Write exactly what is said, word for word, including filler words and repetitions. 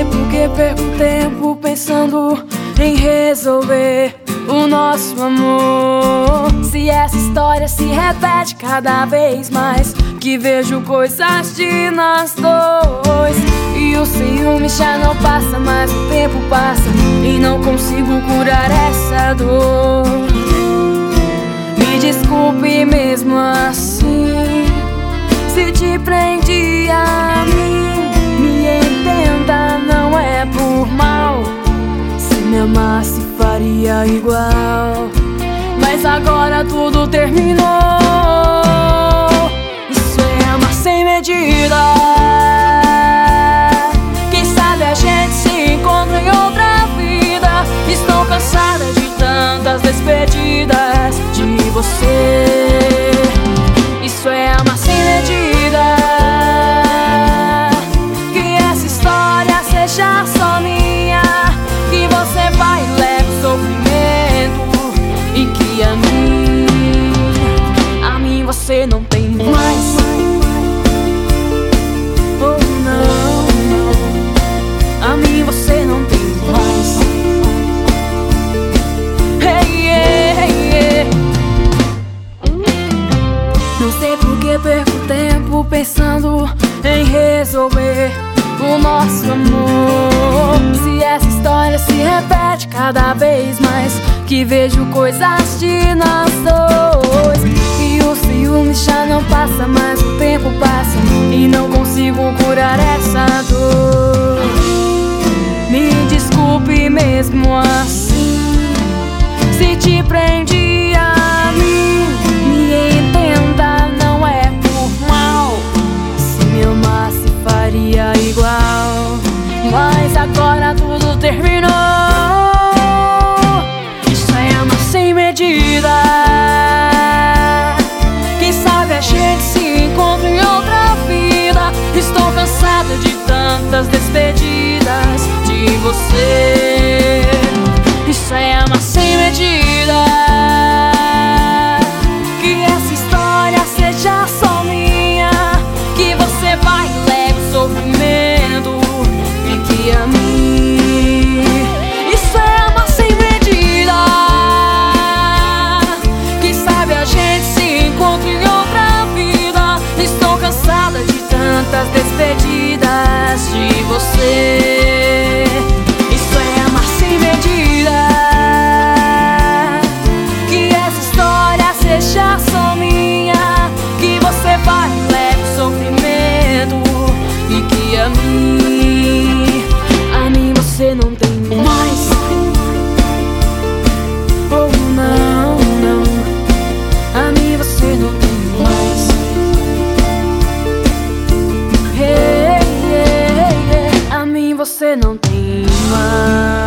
sei por que perco tempo pensando em resolver o nosso amor. Se essa história se repete cada vez mais, que vejo coisas de nós dois. E o ciúme já não passa, mas o tempo passa e não consigo curar essa dor. Me desculpe mesmo assim, se te prendi a mim. Me entenda, não é por mal. Se me amasse faria igual, mas agora tudo terminou. Isso é amar sem medida. Quem sabe a gente se encontra em outra vida. Estou cansada de tantas despedidas de você. Isso é amar sem medida. Que essa história seja só minha, que você vai e leve o sofrimento, e que a mim, a mim você não tem mais. Oh não, não, a mim você não tem mais. Hey, yeah, yeah. Não sei por que perco tempo pensando em resolver o nosso amor. Se essa história se repete cada vez mais, que vejo coisas de nós dois. E o ciúme já não passa, mas o tempo passa e não consigo curar essa dor. Me desculpe mesmo assim, se te prendi a mim. Me entenda, não é por mal. Se me amasse faria igual, mas agora tudo terminou. Isso é amar sem medida. Quem sabe a gente se encontra em outra vida. Estou cansada de tantas despedidas de você. Isso é amar sem medida. Que essa história seja só minha, que você vai e leve o sofrimento, e que a mim. Isso é amar sem medida. Quem sabe a gente se encontra em outra vida. Estou cansada de tantas despedidas de você. Isso é amar sem medida. Que essa história seja só minha, que você vai e leve o sofrimento, e que a mim, a mim você não tem mais. Oh não, não, a mim você não tem mais. Hey, yeah, yeah, a mim você não tem mais.